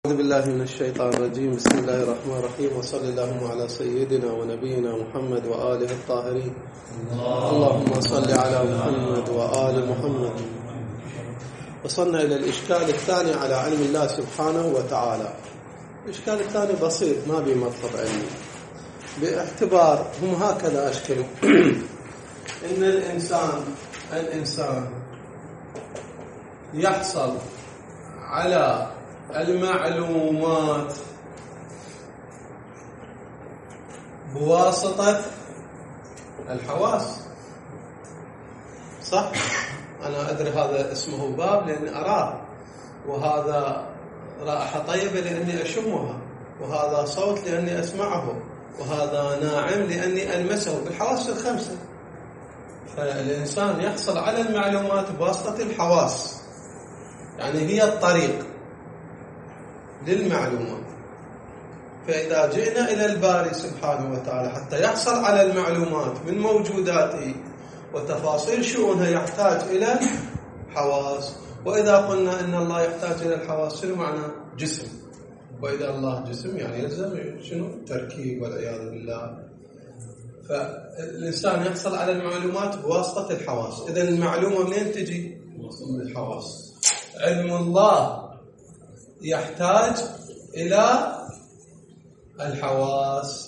أعوذ بالله من الشيطان الرجيم. بسم الله الرحمن الرحيم، وصلى اللهم على سيدنا ونبينا محمد وآله الطاهرين. اللهم صل على محمد وآل محمد. وصلنا إلى الإشكال الثاني على علم الله سبحانه وتعالى. الإشكال الثاني بسيط، ما بمطلب علمي، باعتبار هم هكذا أشكلوا إن الإنسان يحصل على المعلومات بواسطة الحواس. صح؟ أنا أدري هذا اسمه باب لأني أراه، وهذا رائحة طيبة لأني أشمها، وهذا صوت لأني أسمعه، وهذا ناعم لأني ألمسه، بالحواس الخمسة. فالإنسان يحصل على المعلومات بواسطة الحواس، يعني هي الطريق للمعلومات. فإذا جئنا إلى الباري سبحانه وتعالى حتى يحصل على المعلومات من موجوداته وتفاصيل شؤونها يحتاج إلى حواس. وإذا قلنا إن الله يحتاج إلى الحواس، شنو معنى جسم؟ وإذا الله جسم يعني يلزم شنو؟ تركيب والعياذ بالله. فالإنسان يحصل على المعلومات بواسطة الحواس. إذا المعلومة منين تجي؟ من الحواس. علم الله يحتاج إلى الحواس.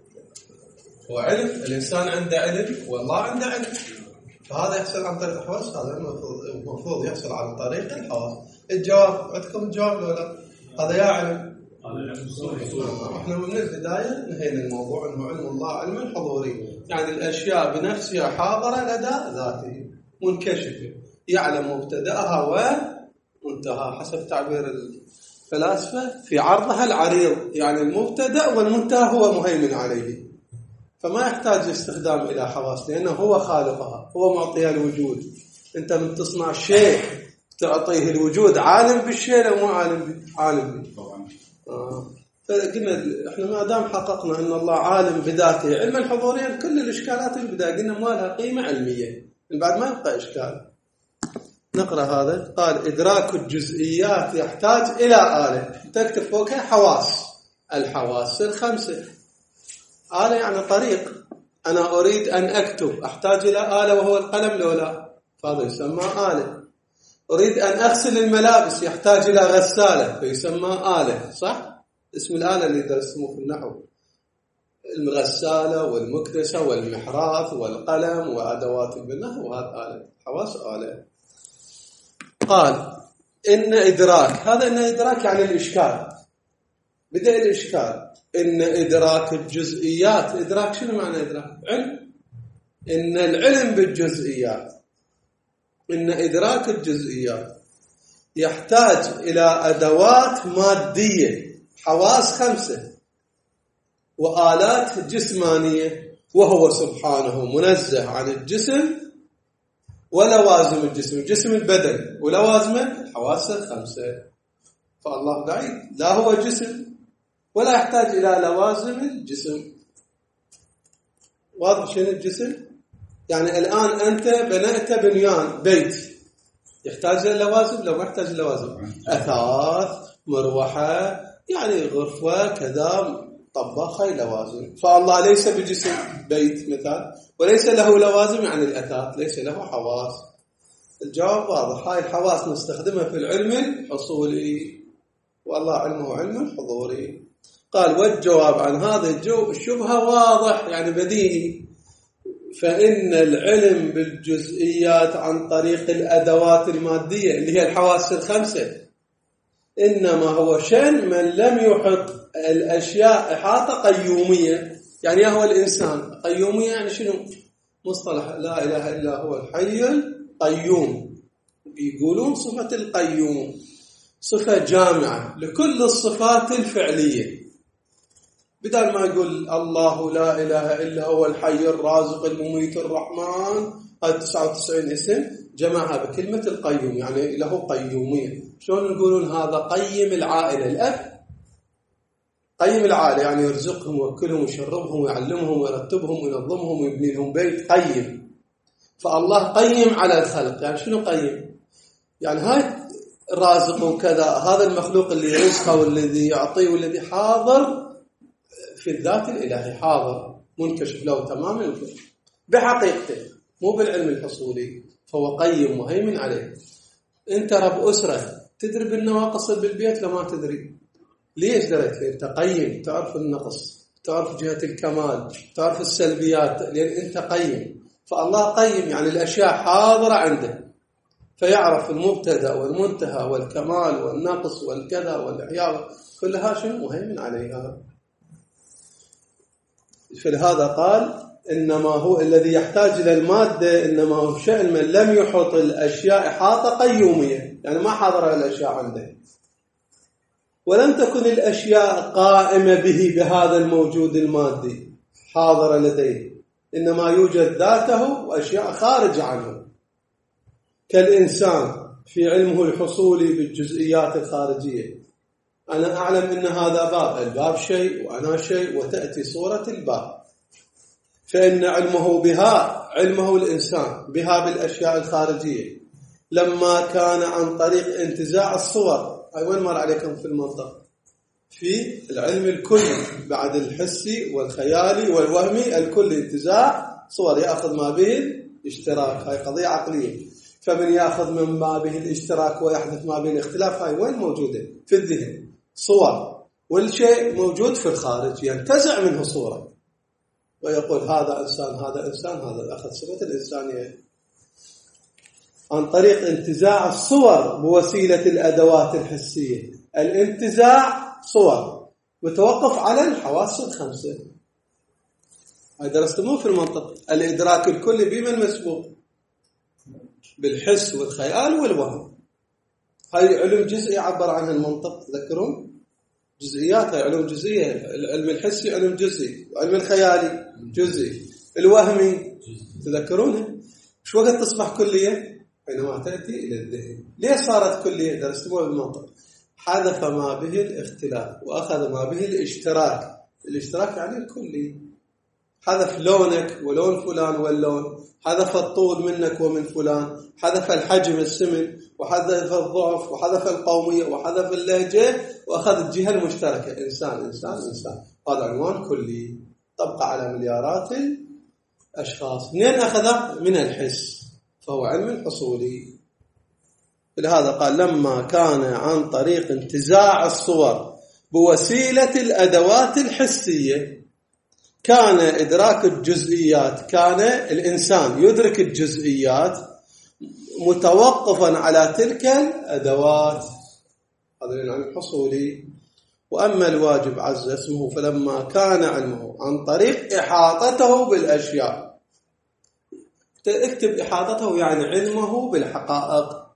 وعلم الإنسان عنده علم والله عنده علم، فهذا يحصل عن طريق الحواس، هذا المفروض يحصل عن طريق الحواس. الجواب عندكم الجواب ولا هذا يا علم؟ احنا من البداية نهينا الموضوع انه علم الله علم حضوري، يعني الأشياء بنفسها حاضرة لدى ذاته منكشفة، يعلم مبتدأها ومنتهى حسب تعبير الفلاسفة في عرضها العريض، يعني المبتدأ والمنتهى هو مهيمن عليه، فما يحتاج استخدام إلى حواس لأنه هو خالقها، هو معطيها الوجود. أنت من تصنع شيء تعطيه الوجود، عالم بالشيء لو مو عالم به طبعا. فقلنا احنا ما دام حققنا ان الله عالم بذاته علما حضوريا، كل الاشكالات اللي بدأ قلنا ما لها قيمة علمية، من بعد ما يبقى اشكال. نقرأ هذا. قال إدراك الجزئيات يحتاج إلى آلة، تكتب فوقها حواس، الحواس الخمسة. آلة يعني طريق، أنا أريد أن أكتب أحتاج إلى آلة وهو القلم لولا، فهذا يسمى آلة. أريد أن أغسل الملابس يحتاج إلى غسالة فيسمى آلة. صح؟ اسم الآلة اللي درسموه في النحو، الغسالة والمكنسة والمحراث والقلم وأدوات البناء، وهذا آلة. حواس آلة. قال إن إدراك، هذا إن إدراك يعني الإشكال، بدأ الإشكال. إن إدراك الجزئيات، إدراك شنو معنى إدراك؟ علم. إن العلم بالجزئيات، إن إدراك الجزئيات يحتاج إلى أدوات مادية، حواس خمسة، وآلات جسمانية، وهو سبحانه منزه عن الجسم ولوازم الجسم، جسم البدن ولوازمه الحواس الخمسة. فالله بعيد، لا هو جسم ولا يحتاج إلى لوازم الجسم. واضح شنو الجسم؟ يعني الآن أنت بنيت بنيان بيت، يحتاج إلى لوازم؟ لو ما يحتاج إلى لوازم، أثاث، مروحة، يعني غرفة كذا، طباخة، لوازم. فالله ليس بجسم بيت مثال، وليس له لوازم يعني الأثاث، ليس له حواس. الجواب واضح، هاي الحواس نستخدمها في العلم الحصولي، والله علمه علم حضوري. قال والجواب عن هذا الشبهة واضح، يعني بديهي. فإن العلم بالجزئيات عن طريق الأدوات المادية اللي هي الحواس الخمسة إنما هو شأن من لم يحط الأشياء إحاطة قيومية. يعني هو الإنسان قيومية يعني شنو؟ مصطلح لا إله إلا هو الحي القيوم، يقولون صفة القيوم صفة جامعة لكل الصفات الفعلية، بدل ما يقول الله لا إله إلا هو الحي الرازق المميت الرحمن، هذا 99 اسم جمعها بكلمة القيوم، يعني له قيومية. شلون يقولون هذا قيم العائلة؟ الأب قيم العائلة، يعني يرزقهم ويأكلهم ويشربهم ويعلمهم ويرتبهم وينظمهم ويبني لهم بيت، قيم. فالله قيم على الخلق، يعني شنو قيم؟ يعني هاي الرازق وكذا، هذا المخلوق اللي يرزقه والذي يعطيه والذي حاضر في الذات الإلهي، حاضر منكشف له تماما بحقيقته، مو بالعلم الحصولي، فهو قيم مهيمن عليه. أنت رب أسرة، تدري بالنواقص بالبيت لما تدري؟ ليش دريت؟ أنت قيم، تعرف النقص، تعرف جهة الكمال، تعرف السلبيات، لأن أنت قيم. فالله قيم يعني الأشياء حاضرة عنده، فيعرف المبتدأ والمنتهى والكمال والنقص والكذا والإحياء، كلها شنو مهيمن عليها. فلهذا قال إنما هو الذي يحتاج إلى المادة، إنما هو شأن من لم يحط الأشياء إحاطة قيومية، يعني ما حضر الأشياء عنده، ولم تكن الأشياء قائمة به بهذا الموجود المادي حاضرة لديه، إنما يوجد ذاته وأشياء خارج عنه، كالإنسان في علمه الحصولي بالجزئيات الخارجية. أنا أعلم أن هذا باب، الباب شيء وأنا شيء، وتأتي صورة الباب، فإن علمه بها، علمه الإنسان بها بالأشياء الخارجية، لما كان عن طريق انتزاع الصور. وين مر عليكم في المنطق؟ في العلم الكلي بعد الحسي والخيالي والوهمي، الكل انتزاع صور يأخذ ما به الاشتراك، هاي قضية عقلية. فمن يأخذ من ما به الاشتراك ويحدث ما به الاختلاف، هاي وين موجودة؟ في الذهن صور، والشيء موجود في الخارج ينتزع منه صورة ويقول هذا إنسان، هذا إنسان، هذا أخذ صفة الإنسانية عن طريق انتزاع الصور بوسيلة الأدوات الحسية. الانتزاع صور متوقف على الحواس الخمسة. هذا درستموه في المنطق. الإدراك الكلي بمن مسبوق؟ بالحس والخيال والوهم. هاي علم جزئي عبر عنها المنطق، تذكرون جزئيات، هاي علم جزئية. العلم الحسي علم جزئي، وعلم الخيالي جزئي، الوهمي تذكرونه. شو وقت تصبح كلية؟ حينما تأتي إلى الذهن. ليه صارت كلية؟ درستموه بالمنطق. حذف ما به الاختلاف وأخذ ما به الاشتراك. الاشتراك يعني الكلي. حذف لونك ولون فلان واللون، حذف الطول منك ومن فلان، حذف الحجم السمن، وحذف الضعف، وحذف القومية، وحذف اللهجة، وأخذ الجهة المشتركة، إنسان إنسان إنسان. هذا عنوان كلي طبق على مليارات الأشخاص. منين أخذه؟ من الحس، فهو علم حصولي. لهذا قال لما كان عن طريق انتزاع الصور بوسيلة الأدوات الحسية كان إدراك الجزئيات، كان الإنسان يدرك الجزئيات متوقفا على تلك الأدوات. هذا العلم الحصولي. وأما الواجب عز اسمه فلما كان علمه عن طريق إحاطته بالأشياء. اكتب إحاطته يعني علمه بالحقائق.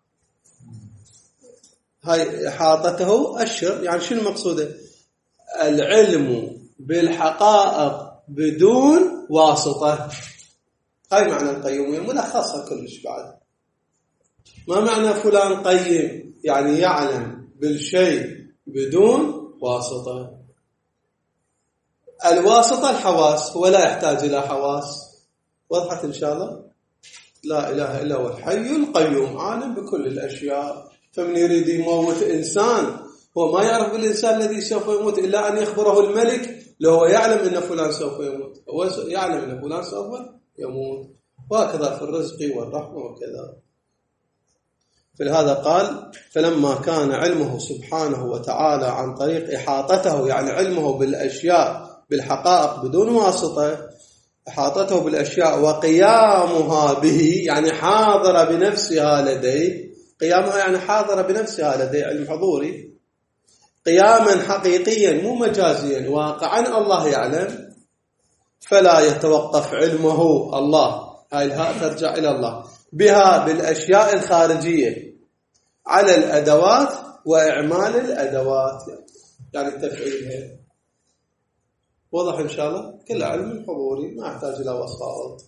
هاي إحاطته أشر، يعني شو المقصود؟ العلم بالحقائق بدون واسطة. هاي معنى القيومية، ملخصها كلش بعد. ما معنى فلان قيم؟ يعني يعلم بالشيء بدون واسطة. الواسطة الحواس، هو لا يحتاج إلى حواس. وضحت إن شاء الله؟ لا إله إلا هو الحي القيوم، عالم بكل الأشياء. فمن يريد يموت إنسان هو ما يعرف بالإنسان الذي سوف يموت إلا أن يخبره الملك، لو هو يعلم أن فلان سوف يموت، هو يعلم أن فلان سوف يموت. وهكذا في الرزق والرحمة وكذا. فلهذا قال فلما كان علمه سبحانه وتعالى عن طريق إحاطته، يعني علمه بالأشياء بالحقائق بدون واسطة، إحاطته بالأشياء وقيامها به يعني حاضر بنفسها لديه. قيامها يعني حاضر بنفسها لديه، علم حضوري قياما حقيقيا مو مجازيا، واقعا الله يعلم. فلا يتوقف علمه الله، هاي الهاء ترجع إلى الله، بها بالأشياء الخارجية على الأدوات وإعمال الأدوات، يعني تفعيلها. وضح إن شاء الله؟ كل علم حضوري ما يحتاج إلى وسائط.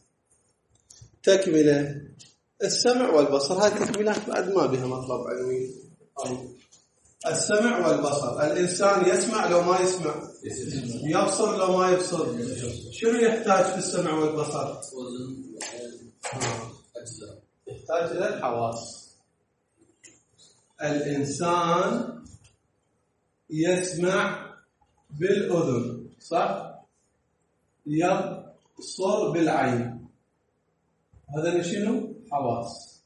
تكملة السمع والبصر، هاي تكملات بعد ما بها مطلب علمي. السمع والبصر، الإنسان يسمع لو ما يسمع، يبصر لو ما يبصر. شنو يحتاج في السمع والبصر؟ يحتاج إلى الحواس. الإنسان يسمع بالأذن، صح؟ يبصر بالعين. هذا شنو؟ حواس.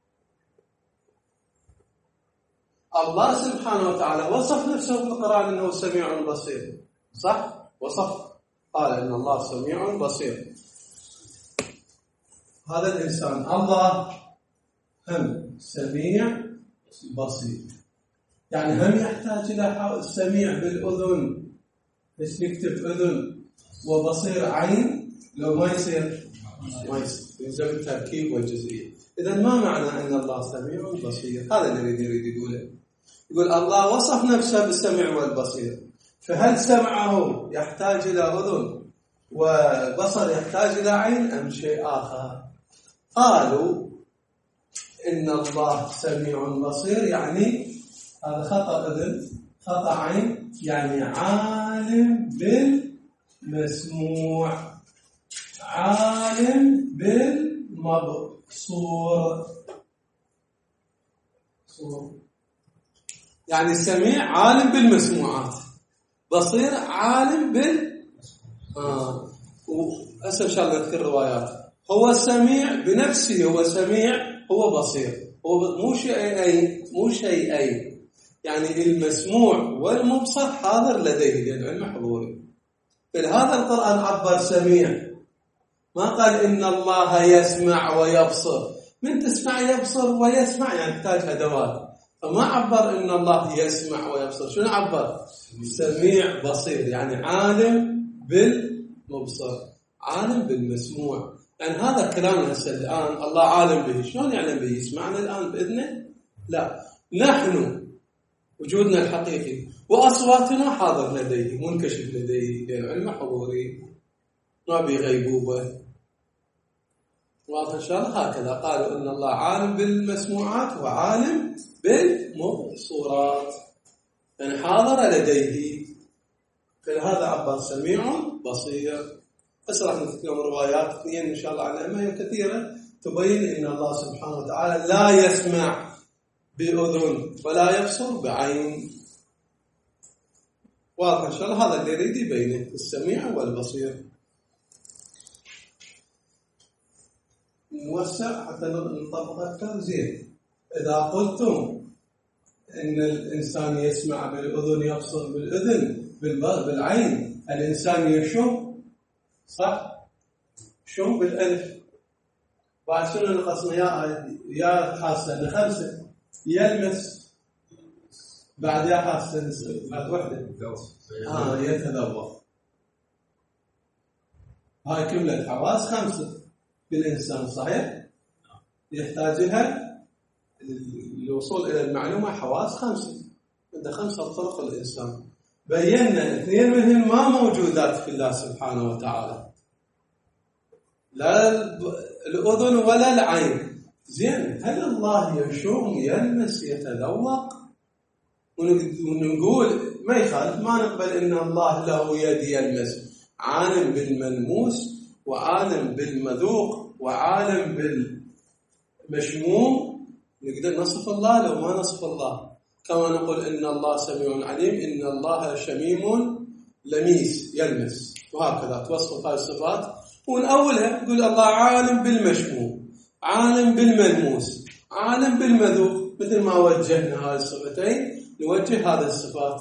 الله سبحانه وتعالى وصف نفسه في القرآن أنه سميع بصير، صح؟ وصف، قال إن الله سميع بصير. هذا الإنسان الله هم سميع بصير، يعني هم يحتاج إلى سميع بالأذن، بس نكتب أذن وبصير عين، لو ما يصير يلزم التركيب والجزئية. إذا ما معنى أن الله سميع بصير؟ هذا اللي يريد يقوله. يقول الله وصف نفسه بالسمع والبصير، فهل سمعه يحتاج إلى أذن وبصر يحتاج إلى عين أم شيء آخر؟ قالوا إن الله سميع بصير، يعني هذا خطأ أذن خطأ عين، يعني عالم بالمسموع عالم بالمبصور. يعني سميع عالم بالمسموعات، بصير عالم وهسه ان شاء الله نذكر روايات. هو سميع بنفسه، هو سميع، هو بصير، هو مو شيئين، يعني المسموع والمبصر حاضر لديه لأن علم حضوري. فلهذا القرآن عبر سميع، ما قال إن الله يسمع ويبصر. من تسمع يبصر ويسمع يعني يحتاج أدوات، فما عبر إن الله يسمع ويبصر. شنو عبر؟ سميع بصير، يعني عالم بالمبصر عالم بالمسموع. يعني هذا كلامنا هسه الآن الله عالم به، شلون يعلم به؟ يسمعنا الآن بإذنه؟ لا، نحن وجودنا الحقيقي وأصواتنا حاضر لديه منكشف لديه لأن علم حضوري ما بغيبوبة. واضح إن شاء الله؟ هكذا قالوا إن الله عالم بالمسموعات وعالم بالمبصورات، يعني حاضر لديه. فلهذا عبر سميع بصير. بس راح نذكر روايات اثنين إن شاء الله عن أمثلة كثيرة تبين إن الله سبحانه وتعالى لا يسمع بأذن ولا يبصر بعين. واضح إن شاء الله؟ هذا اللي يريد يبينه، السميع والبصير. نوسع حتى نطبق أكثر. زين، إذا قلتم إن الإنسان يسمع بالأذن يبصر بالأذن بالعين، الإنسان يشم، صح؟ شم بالألف. بعد شنو نقصنا يا حاسة 5 يلمس، بعد يا حاسة بعد وحدة يتذوق. هاي كملت حواس 5 بالإنسان، صحيح؟ يحتاج لها الوصول إلى المعلومة حواس 5. عنده 5 طرق الإنسان. بينا 2 منهم ما موجودات في الله سبحانه وتعالى، لا الأذن ولا العين. زين، هل الله يشم يلمس يتذوق؟ ونقول ما يخالف، ما نقبل إن الله له يد يلمس. عالم بالملموس وعالم بالمذوق وعالم بالمشموم. نقدر نصف الله لو ما نصف الله، كما نقول إن الله سميع عليم، إن الله شميم لميس يلمس، وهكذا توصف هذه الصفات. ونأولها نقول الله عالم بالمشموم عالم بالملموس عالم بالمذوق. مثل ما وجهنا هذه الصفتين نوجه هذه الصفات.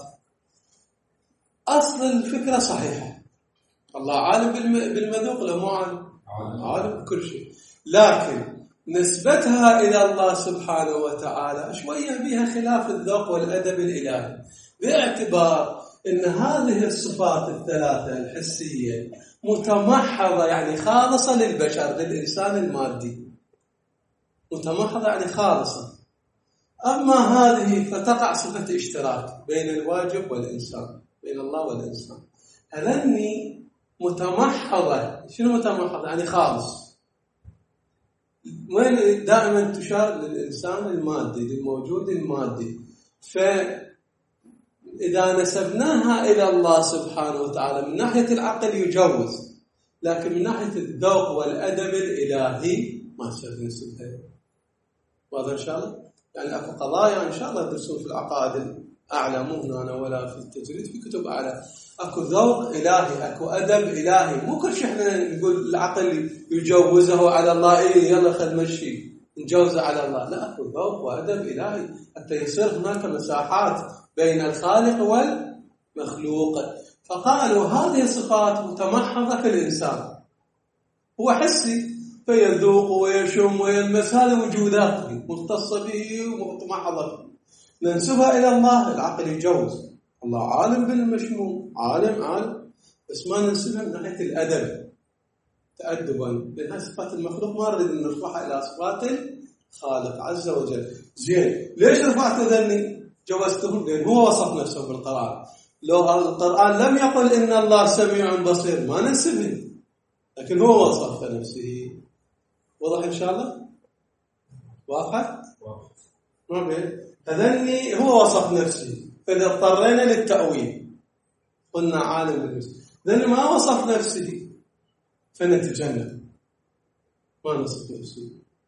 أصل الفكرة صحيحة، الله عالم بالمذوق لو مو عالم بكل شيء، لكن نسبتها إلى الله سبحانه وتعالى شوية بها خلاف الذوق والأدب الإلهي، باعتبار أن هذه الصفات الثلاثة الحسية متمحضة، يعني خالصة للبشر، للإنسان المادي، متمحضة يعني خالصة. أما هذه فتقع صفة اشتراك بين الواجب والإنسان، بين الله والإنسان. هلني متمحضة، شنو متمحضة؟ يعني خالص. وين دائما تشار للإنسان المادي، للموجود المادي. فإذا نسبناها إلى الله سبحانه وتعالى من ناحية العقل يجوز، لكن من ناحية الذوق والأدب الإلهي ما صار نسبها. واضح إن شاء الله؟ يعني أكو قضايا إن شاء الله تدرسون في العقائد الأعلى، مو هنا ولا في التجريد، في كتب أعلى. أكو ذوق إلهي، أكو أدب إلهي. مو كل شيء إحنا نقول العقل يجوزه على الله، إيه يلا خل مشي نجوزه على الله. لا، أكو ذوق وأدب إلهي حتى يصير هناك مساحات بين الخالق والمخلوق. فقالوا هذه صفات متمحضة في الإنسان، هو حسي، فيذوق ويشم ويلمس، هذه وجودات مختصة به ومتمحضة فيه. ننسبها إلى الله، العقل يجوز، الله عالم بالمشموم، عالم، بس ما ننسبها من ناحية الأدب تأدبا، لأن هذه صفات المخلوق ما نريد أن نرفعها إلى صفات الخالق عز وجل. زين، ليش رفعت ذني؟ جوزتهم لأن هو وصف نفسه بالقرآن. لو القرآن لم يقل إن الله سميع بصير ما ننسبه، لكن هو وصف نفسه. واضح إن شاء الله؟ واضح؟ ما بين هذني هو وصف نفسه، فإذا اضطرينا للتأويل قلنا عالم بالمثل. ذني ما وصف نفسه فنتجنب، ما نصف نفسه.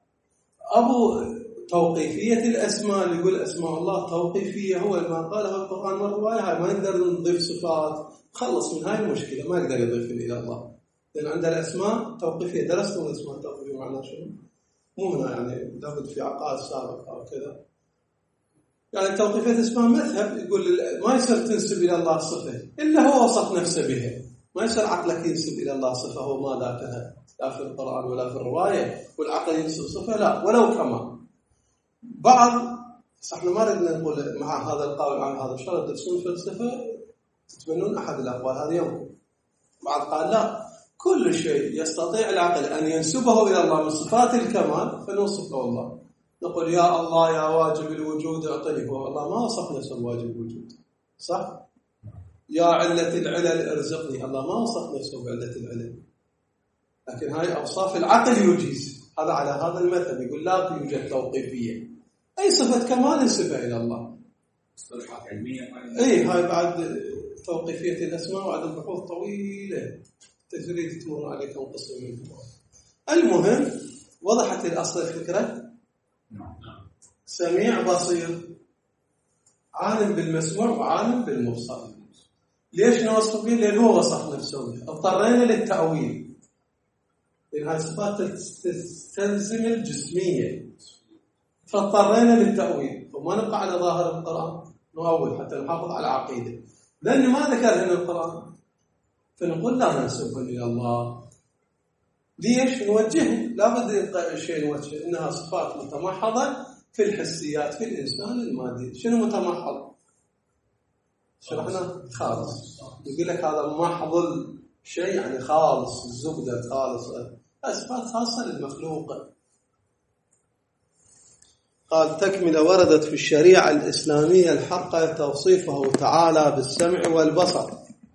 أبو توقيفية الأسماء اللي يقول أسماء الله توقيفية، هو ما قاله القرآن والرواية، ما نقدر نضيف صفات، خلص من هاي المشكلة، ما نقدر نضيف إلى الله، لأن عندنا الأسماء توقيفية. درستوا الأسماء التوقيفية معناه شنو؟ مو هنا يعني لابد في عقائد سابقة أو كذا. يعني توقيفية اسمها مذهب يقول ما يصير تنسب إلى الله صفة إلا هو وصف نفسه بها، ما يصير عقلك ينسب إلى الله صفة هو ما ذاتها، لا في القرآن ولا في الرواية، والعقل ينسب صفة لا ولو كما بعض. احنا ما ردنا نقول مع هذا القول عن هذا، إن شاء الله تدرسون فلسفة تتبنون أحد الأقوال هذه يوم. بعض قال لا، كل شيء يستطيع العقل أن ينسبه إلى الله من صفات الكمال فنوصفه الله. نقول يا الله يا واجب الوجود اعطني، هو الله ما وصف نفسه بواجب الوجود، صح؟ يا علة العلل ارزقني، الله ما وصف نفسه بعلة العلل، لكن هاي أوصاف العقل يجيز. هذا على هذا المذهب يقول لا توجد توقيفية، أي صفة كمال نسبها إلى الله. اصطلاحات علمية هاي بعد توقيفية الأسماء وعد البحوث طويلة تجريد تمر عليكم قصة منها. المهم وضحت الأصل الفكرة. سميع بصير، عالم بالمسموع وعالم بالمبصر. ليش نوصف به؟ لأنه هو وصف نفسه. اضطرينا للتأويل، لأن هذه الصفات تستلزم الجسمية، فاضطرينا للتأويل، وما نبقى على ظاهر القرآن، نؤول حتى نحافظ على عقيدة، لأنه ما ذكر هنا القرآن، فنقول لا ننسبه إلى الله. ليش؟ نوجهه، لا بد يبقى شيء نوجهه، إنها صفات متمحضة في الحسيات في الإنسان المادي. شنو متمحض؟ شرحنا خالص، يقول لك هذا محض شيء يعني خالص، الزبدة خالصة، صفات خاصة للمخلوق. قال تكملة وردت في الشريعة الإسلامية الحقة توصيفه تعالى بالسمع والبصر،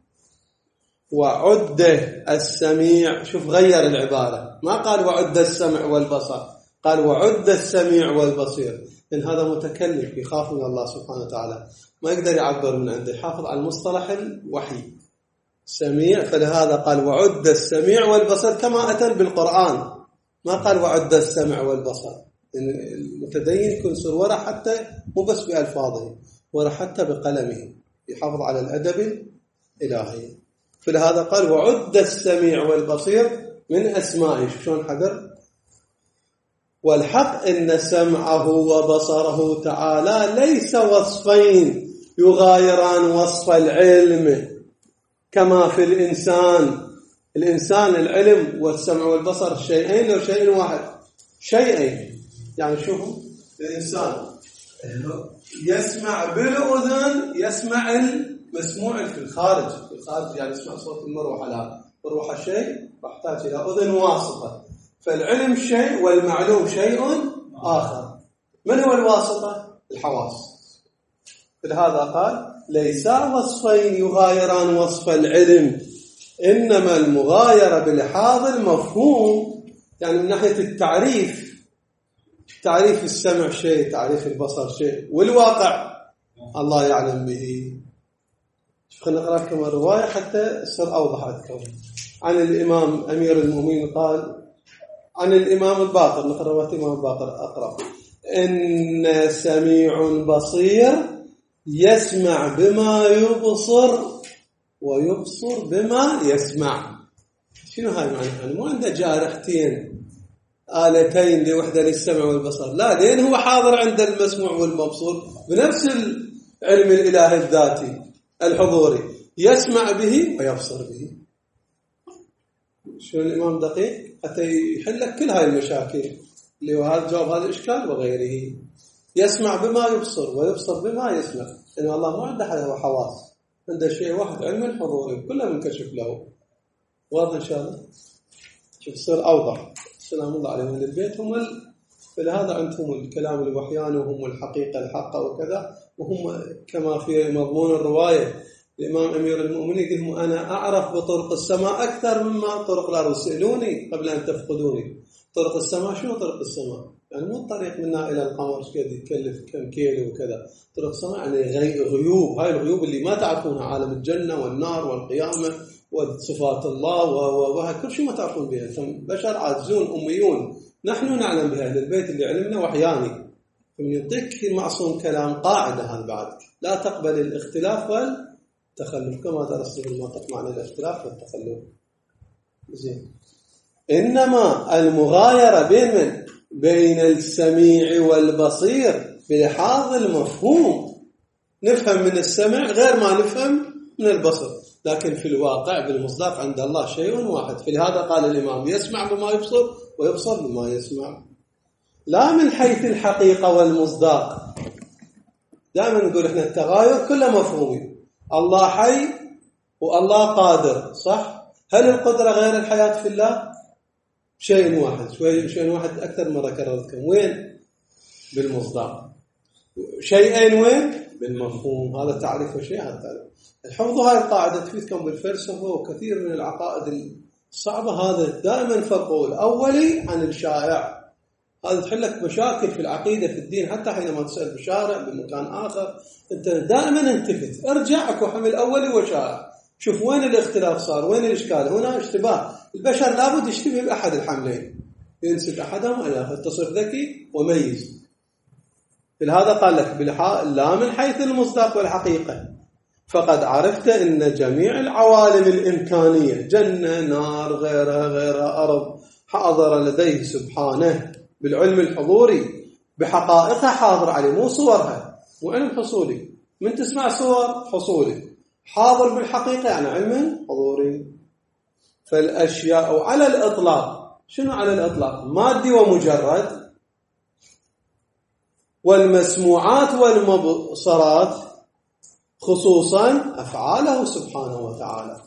وعد السميع. شوف غير العبارة، ما قال وعد السمع والبصر، قال وعد السميع والبصير، إن هذا متكلف يخاف من الله سبحانه وتعالى، ما يقدر يعبر من عنده، يحافظ على المصطلح الوحي سميع، فلهذا قال وعد السميع والبصر كما أتى بالقرآن، ما قال وعد السمع والبصر. إن المتدين يكون سر ورا حتى مو بس بألفاظه، ورا حتى بقلمه، يحافظ على الأدب الإلهي. فلهذا قال وعد السميع والبصير من أسمائه. شلون حذر؟ والحق إن سمعه وبصره تعالى ليس وصفين يغايران وصف العلم كما في الإنسان العلم والسمع والبصر شيئين لو شيء واحد، شيئين. يعني شوفوا الإنسان يسمع بالأذن، يسمع المسموع في الخارج يعني يسمع صوت المروحة، لا مروحة شيء يحتاج إلى أذن واسطة، فالعلم شيء والمعلوم شيء آخر. من هو الواسطة؟ الحواس. لهذا قال ليس وصفين يغايران وصف العلم، إنما المغايرة بلحاظ المفهوم، يعني من ناحية التعريف، تعريف السمع شيء، تعريف البصر شيء، والواقع الله يعلم به. خلينا نقرأ لكم الرواية حتى يصير أوضح عندكم. عن الإمام أمير المؤمنين قال عن الإمام الباقر، نقرأ رواية الإمام الباقر أقرأ. إن سميع بصير يسمع بما يبصر ويبصر بما يسمع. شنو هاي معنى؟ مو عنده جارحتين آلتين لوحدة للسمع والبصر، لا، لأن هو حاضر عند المسموع والمبصور بنفس العلم الإلهي الذاتي الحضوري، يسمع به ويبصر به. شو الإمام دقيق حتى يحل لك كل هاي المشاكل اللي هو هذا جواب هذا الإشكال وغيره. يسمع بما يبصر ويبصر بما يسمع، إن الله ما عنده حواس، عنده شيء واحد، علم الحضوري كله منكشف له. واضح إن شاء الله؟ شوف يصير أوضح. السلام الله عليهم من البيت هم فلهذا عندهم الكلام الوحيان وهم الحقيقة الحقة وكذا، وهم كما في مضمون الرواية الإمام أمير المؤمنين يقول لهم أنا أعرف بطرق السماء أكثر مما طرق الأرض، سألوني قبل أن تفقدوني. طرق السماء شنو طرق السماء؟ يعني مو الطريق منا إلى القمر كذا يكلف كم كيلو وكذا. طرق السماء يعني غيوب، هاي الغيوب اللي ما تعرفونها، عالم الجنة والنار والقيامة وصفات الله وهي كل شيء ما تعرفون بها. بشر عاجزون أميون، نحن نعلم بها. أهل البيت اللي علمنا وحياني. فمن يعطيك المعصوم كلام قاعدة هذا بعد، لا تقبل الاختلاف والتخلف كما درست في المنطق معنى الاختلاف والتخلف. زين. إنما المغايرة بين السميع والبصير بلحاظ المفهوم، نفهم من السمع غير ما نفهم من البصر، لكن في الواقع بالمصداق عند الله شيء واحد. فلهذا قال الإمام يسمع بما يبصر ويبصر بما يسمع، لا من حيث الحقيقة والمصداق. دائما نقول إحنا التغاير كله مفهومي. الله حي والله قادر، صح؟ هل القدرة غير الحياة في الله؟ شيء واحد، شيء واحد أكثر مرة كررتكم. وين؟ بالمصداق. شيئين وين؟ بالمفهوم. هذا تعريف وشيء هذا تعريف. الحفظ هاي القاعدة تفيدكم بالفلسفة وكثير من العقائد الصعبة. هذا دائما فرقه الأولي عن الشائع. هذا تحل لك مشاكل في العقيدة في الدين، حتى حينما تسأل بشارع بمكان آخر أنت دائما انتفت، ارجع اكو حمل أولي وشائع، شوف وين الاختلاف صار، وين الإشكال. هنا اشتباه، البشر لابد يشتبه بأحد الحملين، ينسب أحدهم على الآخر، تصير ذكي وميز. لهذا قال لك لا من حيث المصداق والحقيقة، فقد عرفت أن جميع العوالم الإمكانية، جنة نار غيرها أرض، حاضر لديه سبحانه بالعلم الحضوري بحقائقها، حاضر عليه، مو صورها، مو علم حصولي. من تسمع صور حصولي، حاضر بالحقيقة يعني علم حضوري. فالأشياء على الإطلاق، شنو على الإطلاق؟ مادي ومجرد، والمسموعات والمبصرات خصوصا أفعاله سبحانه وتعالى،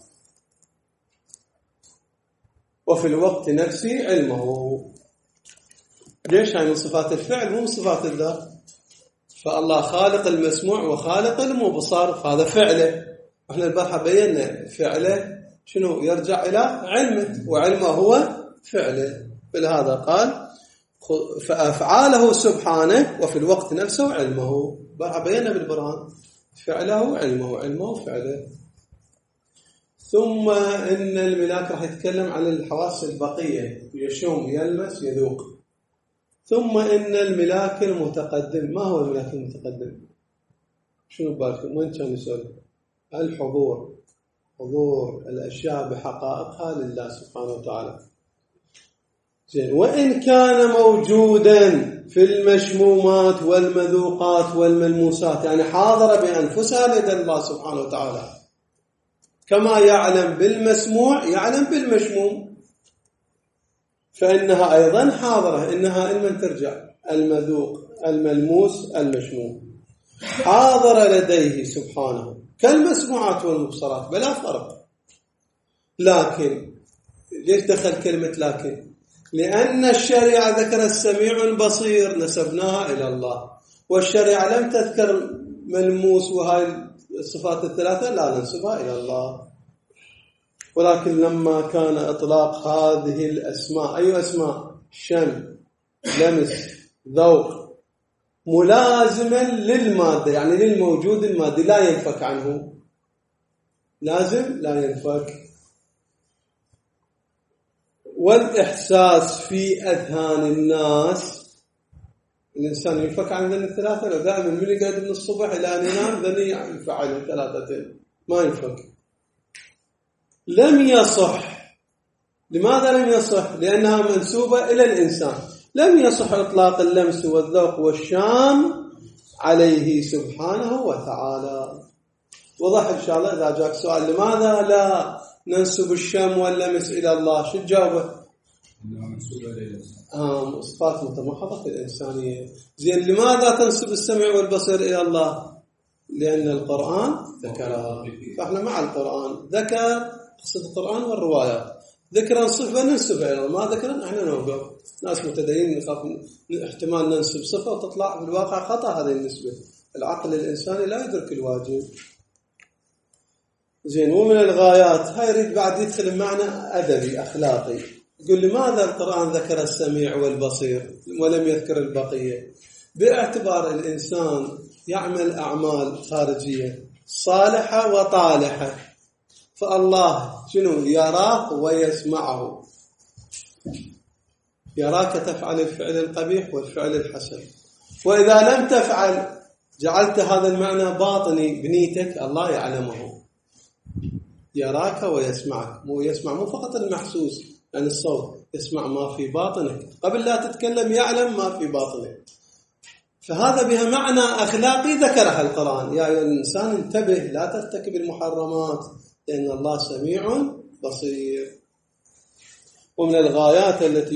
وفي الوقت نفسه علمه. ليش؟ هاي من صفات الفعل مو من صفات الذات. فالله خالق المسموع وخالق المبصر، فهذا فعله. احنا البارحة بينا فعله شنو يرجع إلى علمه، وعلمه هو فعله. فلهذا قال فأفعاله سبحانه وفي الوقت نفسه علمه. البارحة بينا بالبرهان فعله علمه، علمه فعله. ثم إن الملاك راح يتكلم عن الحواس البقية، يشم يلمس يذوق. ثم إن الملاك المتقدم. ما هو الملاك المتقدم؟ شنو بالكم؟ وين كان يسأل؟ الحضور، حضور الأشياء بحقائقها لله سبحانه وتعالى. وإن كان موجودا في المشمومات والمذوقات والملموسات، يعني حاضر بأنفسها لدى الله سبحانه وتعالى، كما يعلم بالمسموع يعلم بالمشموم، فإنها أيضا حاضرة. إنها إلمن ترجع المذوق الملموس المشموم، حاضر لديه سبحانه كالمسموعات والمبصرات بلا فرق. لكن ليش دخل كلمة لكن؟ لأن الشريعة ذكر السميع البصير نسبناها إلى الله، والشريعة لم تذكر ملموس وهاي الصفات الثلاثة لا ننسبها إلى الله. ولكن لما كان إطلاق هذه الأسماء، أي أسماء؟ شم، لمس، ذوق، ملازما للمادة، يعني للموجود المادي لا ينفك عنه، لازم لا ينفك. والإحساس في أذهان الناس الإنسان ينفك عن ذني الثلاثة؟ لو دائما من يقعد من الصبح إلى أن ينام ذني يفعل ثلاثتين ما ينفك. لم يصح. لماذا لم يصح؟ لأنها منسوبة إلى الإنسان. لم يصح إطلاق اللمس والذوق والشام عليه سبحانه وتعالى. وضح إن شاء الله. إذا جاك سؤال لماذا لا ننسب الشم واللمس إلى الله، شو تجاوبه؟ إنها منسوبة إلى صفات متمحضة في الإنسانية. زين، لماذا تنسب السمع والبصر إلى الله؟ لأن القرآن ذكرها. فإحنا مع القرآن ذكر، قصة القرآن والروايات ذكرا صفة ننسبها إلى الله، ما ذكرا إحنا نوقف. ناس متدينين نخاف احتمال ننسب صفة وتطلع في الواقع خطأ هذه النسبة. العقل الإنساني لا يدرك الواجب. زين، ومن الغايات هاي يريد بعد يدخل معنى أدبي أخلاقي. يقول لماذا القرآن ذكر السميع والبصير ولم يذكر البقية؟ باعتبار الإنسان يعمل أعمال خارجية صالحة وطالحة، فالله شنو يراه ويسمعه. يراك تفعل الفعل القبيح والفعل الحسن، وإذا لم تفعل جعلت هذا المعنى باطني بنيتك، الله يعلمه. يراك ويسمعك، مو يسمع مو فقط المحسوس يعني الصوت، يسمع ما في باطنك قبل لا تتكلم، يعلم ما في باطنك. فهذا بها معنى أخلاقي ذكرها القرآن. يا أيها الإنسان انتبه لا ترتكب المحرمات لأن الله سميع بصير. ومن الغايات التي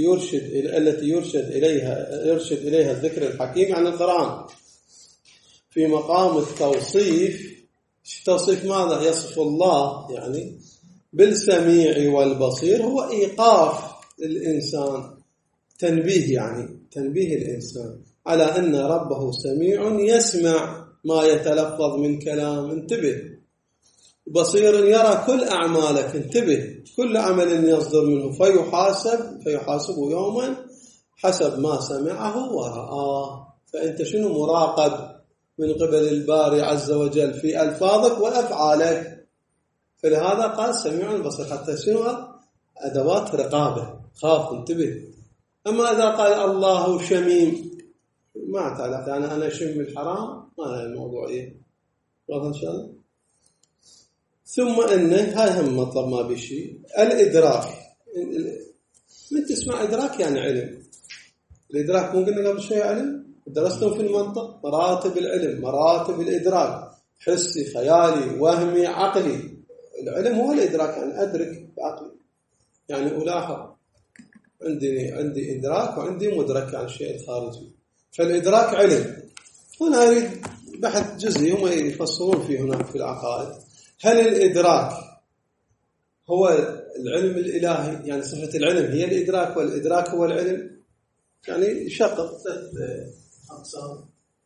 يرشد إليها الذكر الحكيم عن القرآن في مقام التوصيف. توصيف ماذا؟ يصف الله يعني بالسميع والبصير، هو إيقاف الإنسان، تنبيه، يعني تنبيه الإنسان على أن ربه سميع يسمع ما يتلفظ من كلام، انتبه. بصير يرى كل أعمالك، انتبه، كل عمل يصدر منه فيحاسبه يوما حسب ما سمعه ورآه. فأنت شنو؟ مراقب من قبل الباري عز وجل في ألفاظك وأفعالك. فلهذا قال سميع البصر، حتى شنو؟ أدوات رقابة، خاف، انتبه. أما إذا قال الله شميم ما تعلق، يعني أنا شم الحرام، ما هي الموضوعية. واضح إن شاء الله. ثم إنه هاي هم مطلب ما بشي الإدراك. من تسمع إدراك يعني علم. الإدراك مو قلنا قبل شوي علم؟ درستم في المنطق مراتب العلم، مراتب الإدراك: حسي، خيالي، وهمي، عقلي. العلم هو الإدراك، يعني أدرك بعقلي، يعني ألاحظ، عندي إدراك وعندي مدرك عن الشيء الخارجي. فالإدراك علم. هنا يريد بحث جزئي هم يفصلون فيه هناك في العقائد. هل الإدراك هو العلم الإلهي؟ يعني صفة العلم هي الإدراك والإدراك هو العلم؟ يعني يشقق أقسام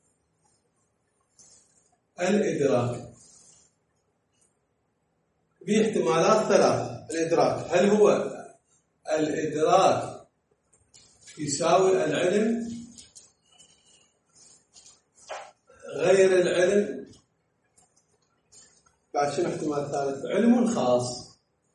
الإدراك باحتمالات ثلاثة. الإدراك، هل هو الإدراك يساوي العلم غير العلم؟ بعد شنو احتمال ثالث؟ علم خاص،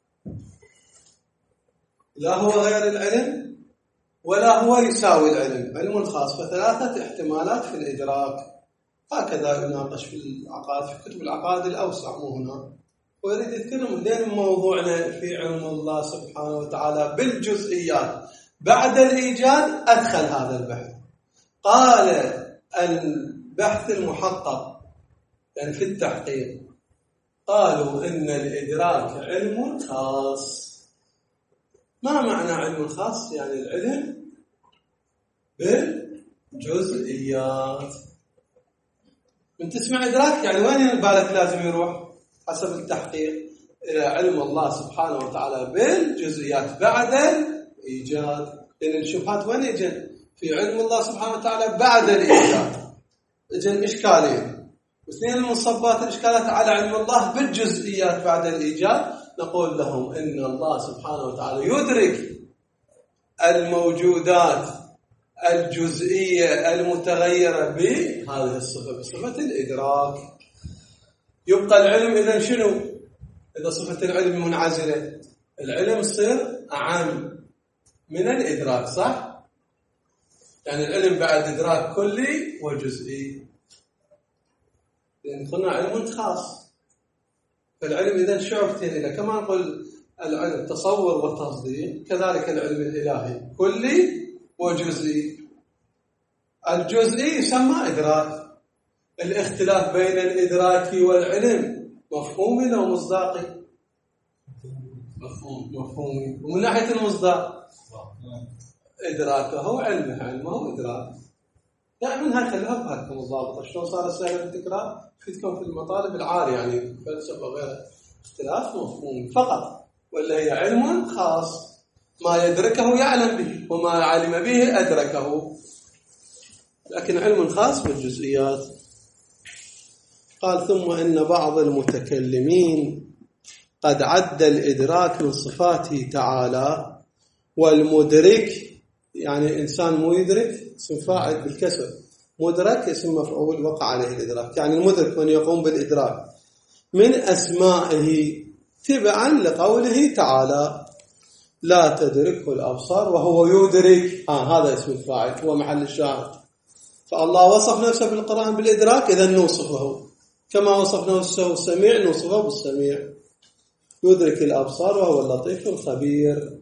لا هو غير العلم ولا هو يساوي العلم، علم خاص. فثلاثة احتمالات في الإدراك. هكذا يناقش في العقائد، في كتب العقائد الأوسع، مو هنا. ويريد يتكلم لين موضوعنا في علم الله سبحانه وتعالى بالجزئيات. بعد الإيجاد أدخل هذا البحث. قال البحث المحقق يعني في التحقيق، قالوا إن الإدراك علم خاص. ما معنى علم خاص؟ يعني العلم بالجزئيات. من تسمع إدراك يعني وين بالك لازم يروح حسب التحقيق؟ إلى علم الله سبحانه وتعالى بالجزئيات بعد الإيجاد. لأن الشبهات وين يجن؟ في علم الله سبحانه وتعالى بعد الإيجاد. يجن إشكالين، واثنين المنصبات الإشكالات على علم الله بالجزئيات بعد الإيجاد. نقول لهم إن الله سبحانه وتعالى يدرك الموجودات الجزئية المتغيرة بهذه الصفة، بصفة الإدراك. يبقى العلم إذن شنو؟ إذا صفة العلم منعزلة، العلم يصير أعم من الإدراك، صح؟ يعني العلم بعد إدراك كلي وجزئي، لأن قلنا علم خاص. فالعلم إذن شعبتين، إذا كما نقول العلم تصور وتصديق، كذلك العلم الإلهي كلي وجزئي. الجزئي يسمى إدراك. الاختلاف بين الإدراك والعلم مفهومي أو مصداقي؟ مفهومي. ومن ناحية المصداق إدراكه علمه إدراك. دائما هاي خلوها بهاكم الضابطة. شلون صار السهل التكرار فيكم في المطالب العالية، يعني فلسفة وغيرها، اختلاف مفهومي فقط، ولا هي علم خاص ما يدركه يعلم به، وما علم به أدركه، لكن علم خاص بالجزئيات. قال ثم إن بعض المتكلمين قد عد الإدراك من صفاته تعالى، والمدرك يعني إنسان مو يدرك اسم فاعل بالكسر، مدرك اسم مفعول وقع عليه الإدراك، يعني المدرك من يقوم بالإدراك من أسمائه تبعا لقوله تعالى لا تدركه الأبصار وهو يدرك. هذا اسم الفاعل هو محل الشاهد. فالله وصف نفسه بالقرآن بالإدراك، إذا نوصفه كما وصف نفسه السميع نوصفه بالسميع. يدرك الأبصار وهو اللطيف الخبير.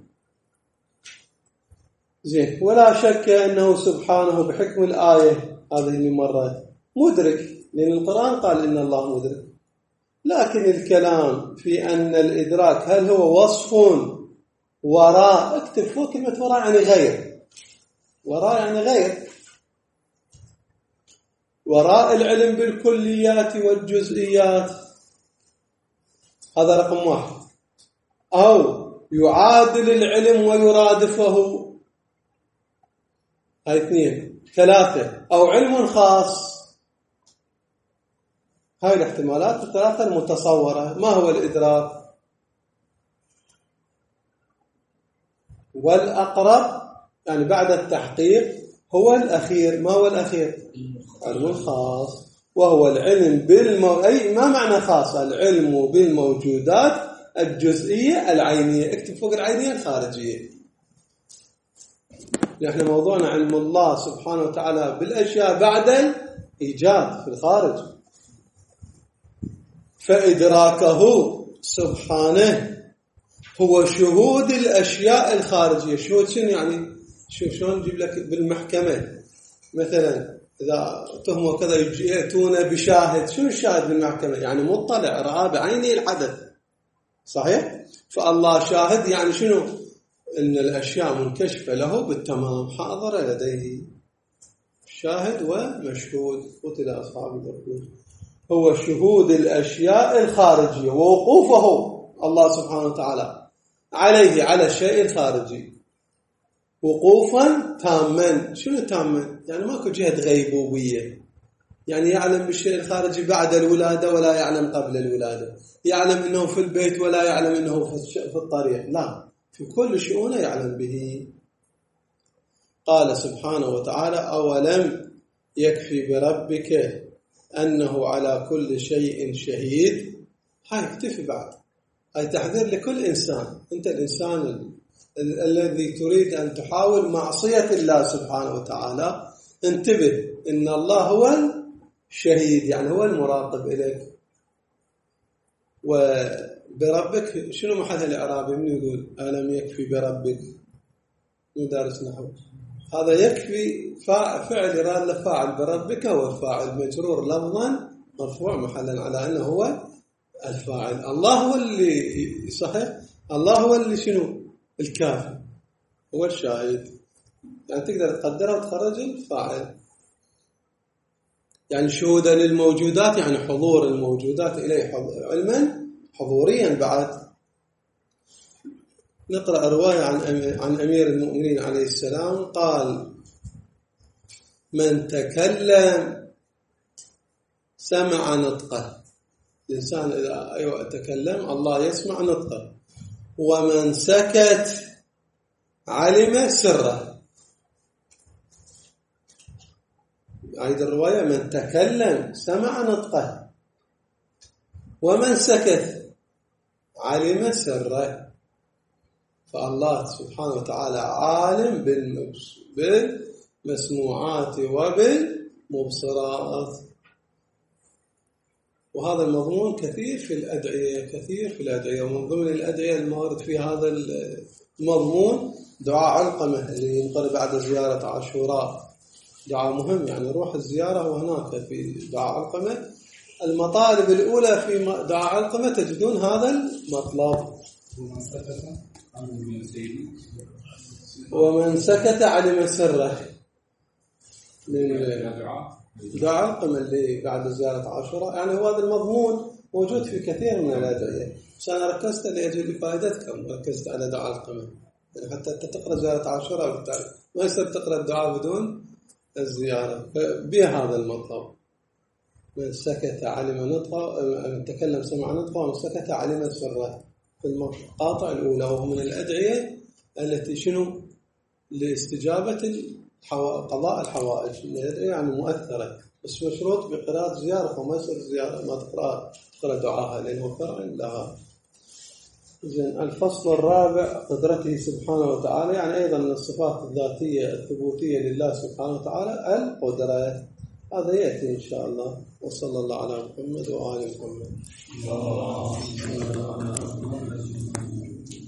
زين. ولا شك أنه سبحانه بحكم الآية هذه من مرة مدرك، لأن القرآن قال إن الله مدرك. لكن الكلام في أن الإدراك هل هو وصف وراء، اكتب فوق كلمة وراء يعني غير، وراء يعني غير، وراء العلم بالكليات والجزئيات، هذا رقم 1. أو يعادل العلم ويرادفه، هاي 2. 3 أو علم خاص. هاي الاحتمالات الثلاثة المتصورة. ما هو الإدراك؟ والأقرب يعني بعد التحقيق هو الأخير. ما هو الأخير؟ علم خاص، وهو العلم أي ما معنى خاص؟ العلم بالموجودات الجزئية العينية. اكتب فوق العينية الخارجية. نحن موضوعنا علم الله سبحانه وتعالى بالأشياء بعد الإيجاد في الخارج. فإدراكه سبحانه هو شهود الأشياء الخارجية. شهود شنو يعني؟ شلون نجيب لك بالمحكمة مثلا إذا تهموا كذا يأتون بشاهد. شنو الشاهد بالمحكمة؟ يعني مطلع رأى بعينه الحدث، صحيح؟ فالله شاهد يعني شنو؟ إن الأشياء منكشفة له بالتمام، حاضرة لديه. شاهد ومشهود. قتل أصحاب الأخدود. هو شهود الأشياء الخارجية ووقوفه الله سبحانه وتعالى عليه على الشيء الخارجي وقوفا تاما. شنو تاما؟ يعني ماكو جهة غيبوبية، يعني يعلم بالشيء الخارجي بعد الولادة ولا يعلم قبل الولادة، يعلم أنه في البيت ولا يعلم أنه في الطريق، لا، في كل شؤونه يعلم به. قال سبحانه وتعالى أولم يكفي بربك أنه على كل شيء شهيد. هاي اكتفي بعد، هاي تحذير لكل إنسان. أنت الإنسان الذي تريد أن تحاول معصية الله سبحانه وتعالى، انتبه إن الله هو الشهيد، يعني هو المراقب إليك. وبربك شنو محلها الإعرابي؟ من يقول ألم يكفي بربك؟ مدارس نحو. هذا يكفي فعل يراد لفاعل، بربك هو الفاعل مجرور لفظا مرفوع محلا على أنه هو الفاعل. الله هو اللي صحيح، الله هو اللي شنو؟ الكافي، هو الشاهد. يعني تقدر تقدرها وتخرج الفاعل. يعني شهودا للموجودات يعني حضور الموجودات إليه علما حضوريا. بعد نقرأ رواية عن أمير المؤمنين عليه السلام قال من تكلم سمع نطقه. الإنسان إذا تكلم الله يسمع نطقه. ومن سكت علم سره. عيد الرواية من تكلم سمع نطقه ومن سكت علم سره. فالله سبحانه وتعالى عالم بالمسموعات وبالمبصرات. وهذا المضمون كثير في الأدعية، ومن ضمن الأدعية الموارد في هذا المضمون دعاء علقمة اللي ينقل بعد زيارة عاشوراء، دعاء مهم، يعني روح الزيارة وهناك في دعاء علقمة. المطالب الأولى في دعاء علقمة تجدون هذا المطلب: ومن سكت علم سره. من دعاء علقمة اللي بعد زيارة عاشوراء، يعني هذا المضمون موجود في كثير من الأدعية، بس أنا ركزت لأجل فائدتكم، ركزت على دعاء علقمة يعني حتى تقرأ زيارة عاشوراء بالتالي ما يصير تقرأ الدعاء بدون الزيارة. بهذا المطلب: من سكت علم نطقه، من تكلم سمع نطقه، ومن سكت علم سره، في المقاطع الأولى. وهو من الأدعية التي شنو لاستجابة قضاء الحوائج، يعني مؤثرة، بس مشروط بقراءة زيارة، وما يصير زيارة ما تقرأ دعاها لأنه فرع لها. إذن الفصل الرابع: قدرته سبحانه وتعالى، يعني أيضا من الصفات الذاتية الثبوتية لله سبحانه وتعالى القدرة. هذا يأتي إن شاء الله. وصلى الله على محمد وآل محمد.